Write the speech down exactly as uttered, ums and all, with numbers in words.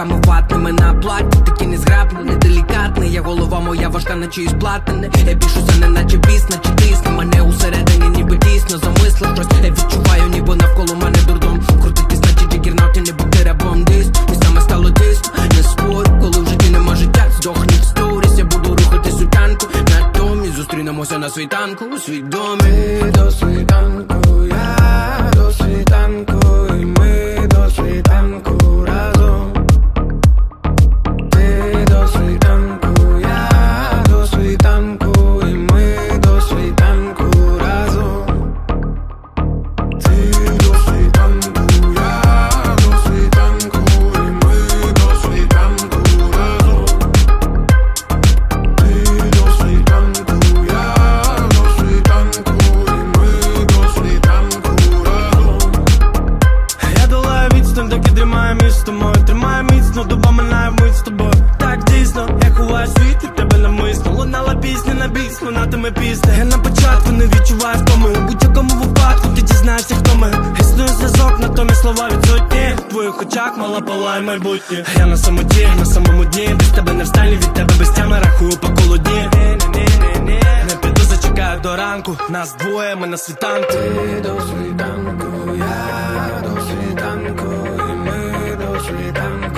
руками ватними на платі. Такий незграбний, неделікатний. Я голова моя важка, наче із платини. Я більшуся не наче біс, наче тисне мене усередині, ніби дійсно замислив щось. Я відчуваю, ніби навколо мене дурдом. Крутитись, наче джигернауті, не бути рабом дис. І саме стало тисно, не спорю. Коли в житті нема життя, здохніть сторіс. Я буду рухати сутянку, натомість зустрінемося на світанку. У свідомі до світанку, я до світанку, і ми до світанку разом. Ти до світанку, я до світанку, і ми до світанку разом. Ти до світанку, я до світанку, і ми до світанку разом. Ти до світанку, я до світанку, і ми до світанку разом. Я долаю відстань, доки тримаю між тобою. Тримаю міцно, доба минає вмить з тобою. Так дійсно, я ховаю світ від тебе навмисно. Лунала пісня на бік, лунатиме пісня. Я на початку не відчуваю втоми. У будь-якому випадку ти дізнаєшся, хто ми. Існує зв'язок, натомість слова відсутні. В твоїх очах мала палає майбутнє. Я на самоті, на самому дні. Без тебе не встані, від тебе без тями рахую по колу дні. Не піду, зачекаю до ранку. Нас двоє, ми на світанку. Ти до світанку, я до світанку, і ми до світанку.